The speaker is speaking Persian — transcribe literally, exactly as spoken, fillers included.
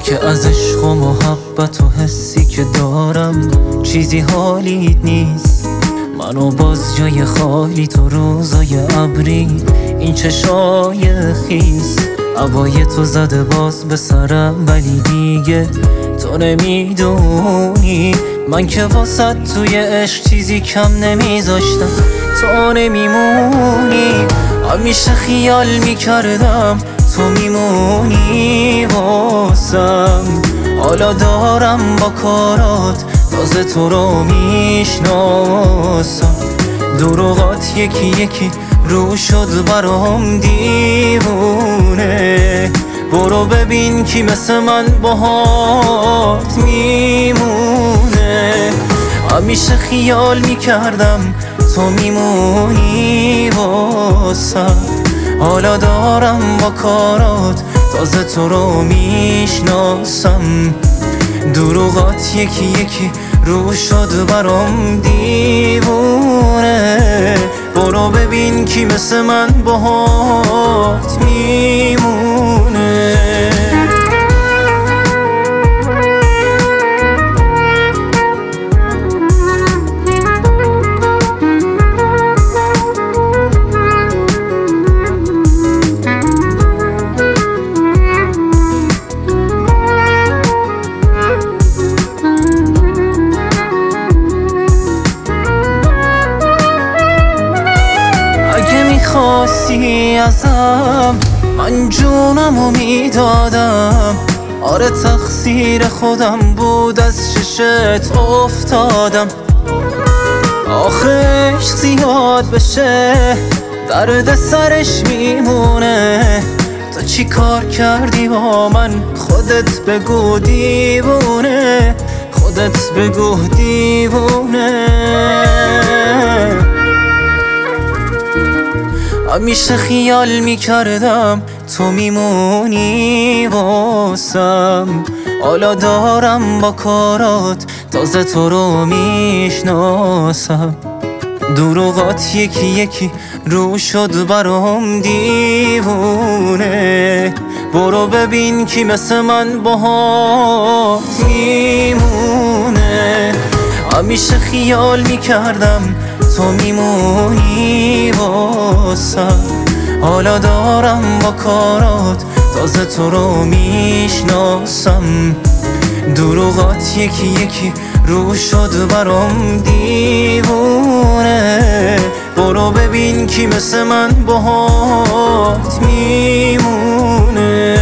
که از عشق و محبت و حسی که دارم چیزی حالیت نیست. منو باز جای خالی تو روزای ابری، این چشای خیس هوای تو زده باز به سرم، ولی دیگه تو نمیدونی من که واسه توی عشق چیزی کم نمیذاشتم. تو نمیمونی، همیشه خیال میکردم تو میمونی واسم. حالا دارم با کارات تازه تو رو میشناسم. دروغات یکی یکی رو شد برام دیوونه. برو ببین کی مثل من باهات میمونه. همیشه خیال میکردم تو میمونی واسم. حالا دارم با کارات تازه تو رو میشناسم. دروغات یکی یکی رو شد برام دیوونه. برو ببین کی مثل من باهات میمونه. خواستی ازم من جونمو میدادم. آره تقصیر خودم بود از چشت افتادم. آخه عشق زیاد بشه درد سرش میمونه. تو چی کار کردی با من خودت بگو دیوونه. خودت بگو دیوونه. همیشه خیال میکردم تو میمونی واسم. حالا دارم با کارات تازه تو رو میشناسم. دروغات یکی یکی رو شد برام دیوونه. برو ببین کی مثل من باهات میمونه. همیشه خیال میکردم تو میمونی واسم. حالا دارم با کارات تازه تو رو میشناسم. دروغات یکی یکی رو شد برام دیوونه. برو ببین کی مثل من باهات میمونه.